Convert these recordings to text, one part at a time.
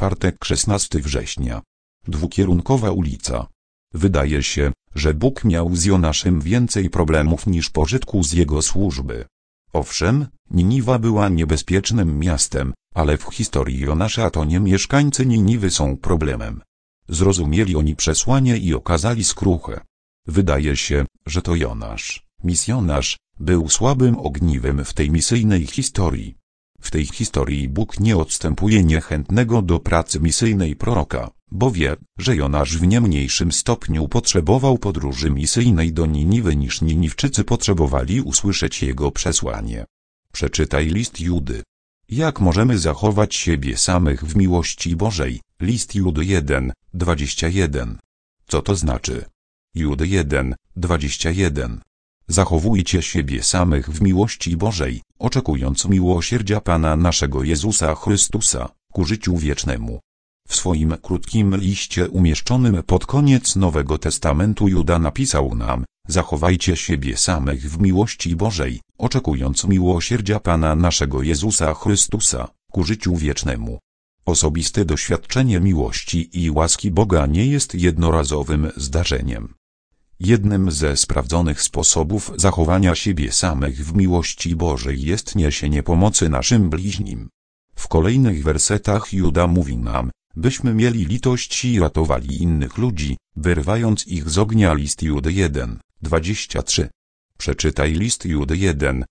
Czwartek 16 września. Dwukierunkowa ulica. Wydaje się, że Bóg miał z Jonaszem więcej problemów niż pożytku z jego służby. Owszem, Niniwa była niebezpiecznym miastem, ale w historii Jonasza to nie mieszkańcy Niniwy są problemem. Zrozumieli oni przesłanie i okazali skruchę. Wydaje się, że to Jonasz, misjonarz, był słabym ogniwem w tej misyjnej historii. W tej historii Bóg nie odstępuje niechętnego do pracy misyjnej proroka, bo wie, że Jonasz w nie mniejszym stopniu potrzebował podróży misyjnej do Niniwy niż Niniwczycy potrzebowali usłyszeć jego przesłanie. Przeczytaj list Judy. Jak możemy zachować siebie samych w miłości Bożej? List Judy 1, 21. Co to znaczy? Judy 1, 21. Zachowujcie siebie samych w miłości Bożej, oczekując miłosierdzia Pana naszego Jezusa Chrystusa, ku życiu wiecznemu. W swoim krótkim liście umieszczonym pod koniec Nowego Testamentu Juda napisał nam: zachowajcie siebie samych w miłości Bożej, oczekując miłosierdzia Pana naszego Jezusa Chrystusa, ku życiu wiecznemu. Osobiste doświadczenie miłości i łaski Boga nie jest jednorazowym zdarzeniem. Jednym ze sprawdzonych sposobów zachowania siebie samych w miłości Bożej jest niesienie pomocy naszym bliźnim. W kolejnych wersetach Juda mówi nam, byśmy mieli litość i ratowali innych ludzi, wyrwając ich z ognia. List Judy 1, 23. Przeczytaj list Judy 1,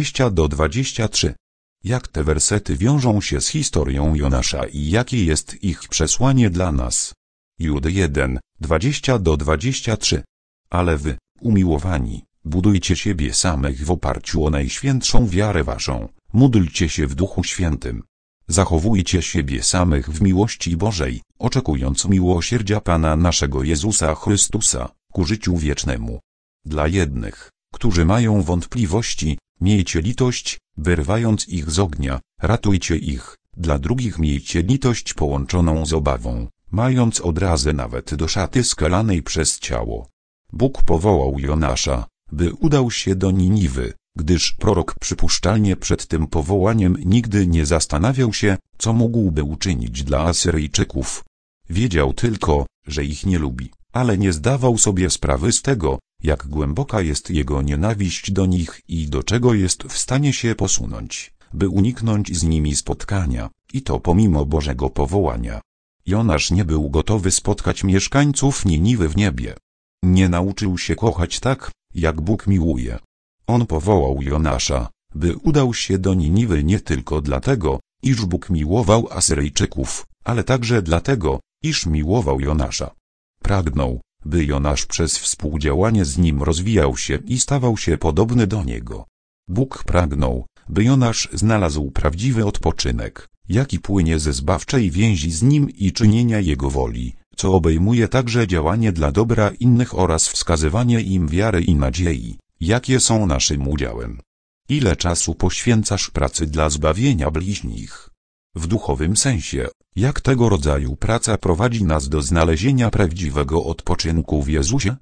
20-23. Jak te wersety wiążą się z historią Jonasza i jakie jest ich przesłanie dla nas? Judy 1, 20-23. Ale wy, umiłowani, budujcie siebie samych w oparciu o najświętszą wiarę waszą, módlcie się w Duchu Świętym. Zachowujcie siebie samych w miłości Bożej, oczekując miłosierdzia Pana naszego Jezusa Chrystusa, ku życiu wiecznemu. Dla jednych, którzy mają wątpliwości, miejcie litość, wyrwając ich z ognia, ratujcie ich, dla drugich miejcie litość połączoną z obawą, mając odrazę nawet do szaty skalanej przez ciało. Bóg powołał Jonasza, by udał się do Niniwy, gdyż prorok przypuszczalnie przed tym powołaniem nigdy nie zastanawiał się, co mógłby uczynić dla Asyryjczyków. Wiedział tylko, że ich nie lubi, ale nie zdawał sobie sprawy z tego, jak głęboka jest jego nienawiść do nich i do czego jest w stanie się posunąć, by uniknąć z nimi spotkania, i to pomimo Bożego powołania. Jonasz nie był gotowy spotkać mieszkańców Niniwy w niebie. Nie nauczył się kochać tak, jak Bóg miłuje. On powołał Jonasza, by udał się do Niniwy nie tylko dlatego, iż Bóg miłował Asyryjczyków, ale także dlatego, iż miłował Jonasza. Pragnął, by Jonasz przez współdziałanie z nim rozwijał się i stawał się podobny do niego. Bóg pragnął, by Jonasz znalazł prawdziwy odpoczynek, jaki płynie ze zbawczej więzi z nim i czynienia jego woli, co obejmuje także działanie dla dobra innych oraz wskazywanie im wiary i nadziei, jakie są naszym udziałem. Ile czasu poświęcasz pracy dla zbawienia bliźnich? W duchowym sensie, jak tego rodzaju praca prowadzi nas do znalezienia prawdziwego odpoczynku w Jezusie?